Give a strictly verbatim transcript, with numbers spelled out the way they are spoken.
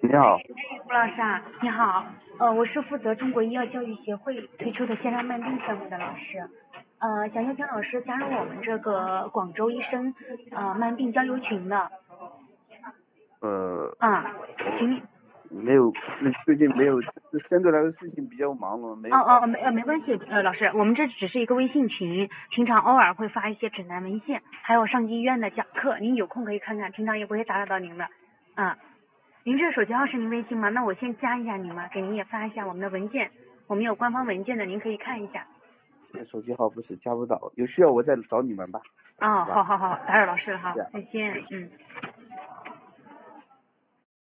你好。 胡老师啊，你好，呃，我是负责中国医药教育协会推出的线上慢病项目的老师，呃，想邀请老师加入我们这个广州医生呃慢病交流群的。 呃， 啊， 我请你。 没有，那最近没有，相对来说事情比较忙了，没有办法。 哦哦没呃没关系，呃老师，我们这只是一个微信群，平常偶尔会发一些指南文献，还有上级医院的讲课，您有空可以看看，平常也不会打扰到您的。啊，您这手机号是您微信吗？那我先加一下您嘛，给您也发一下我们的文件，我们有官方文件的，您可以看一下。 手机号不是加不到，有需要我再找你们吧。 哦， 是吧？ 好好好，打扰老师了哈， 这样。 再见，嗯。